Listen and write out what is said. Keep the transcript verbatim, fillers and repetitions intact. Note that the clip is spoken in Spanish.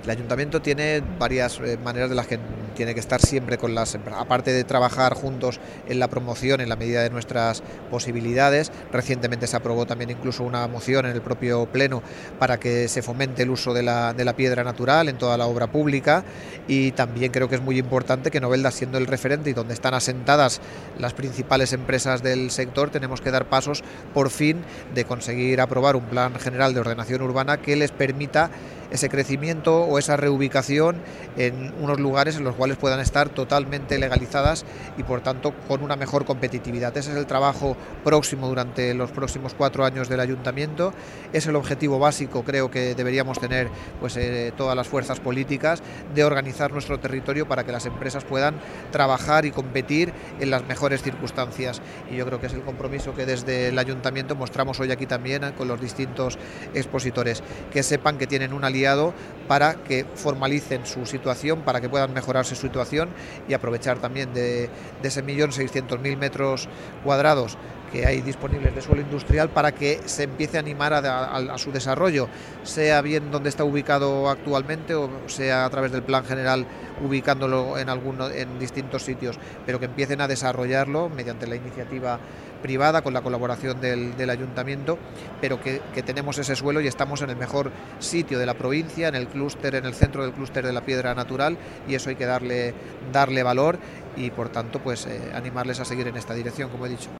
El ayuntamiento tiene varias eh, maneras de las que tiene que estar siempre con las empresas, aparte de trabajar juntos en la promoción en la medida de nuestras posibilidades. Recientemente se aprobó también incluso una moción en el propio Pleno para que se fomente el uso de la, de la piedra natural en toda la obra pública, y también creo que es muy importante que Novelda, siendo el referente y donde están asentadas las principales empresas del sector, tenemos que dar pasos por fin de conseguir aprobar un plan general de ordenación urbana que les permita ese crecimiento o esa reubicación en unos lugares en los cuales puedan estar totalmente legalizadas y por tanto con una mejor competitividad. Ese es el trabajo próximo durante los próximos cuatro años del ayuntamiento, es el objetivo básico, creo que deberíamos tener pues eh, todas las fuerzas políticas, de organizar nuestro territorio para que las empresas puedan trabajar y competir en las mejores circunstancias, y yo creo que es el compromiso que desde el ayuntamiento mostramos hoy aquí también con los distintos expositores, que sepan que tienen una para que formalicen su situación, para que puedan mejorar su situación y aprovechar también de, de ese millón seiscientos mil metros cuadrados que hay disponibles de suelo industrial para que se empiece a animar a, a, a su desarrollo, sea bien donde está ubicado actualmente o sea a través del plan general ubicándolo en, alguno, en distintos sitios, pero que empiecen a desarrollarlo mediante la iniciativa privada con la colaboración del, del ayuntamiento, pero que, que tenemos ese suelo y estamos en el mejor sitio de la provincia, en el clúster, en el centro del clúster de la piedra natural, y eso hay que darle, darle valor y por tanto pues eh, animarles a seguir en esta dirección, como he dicho.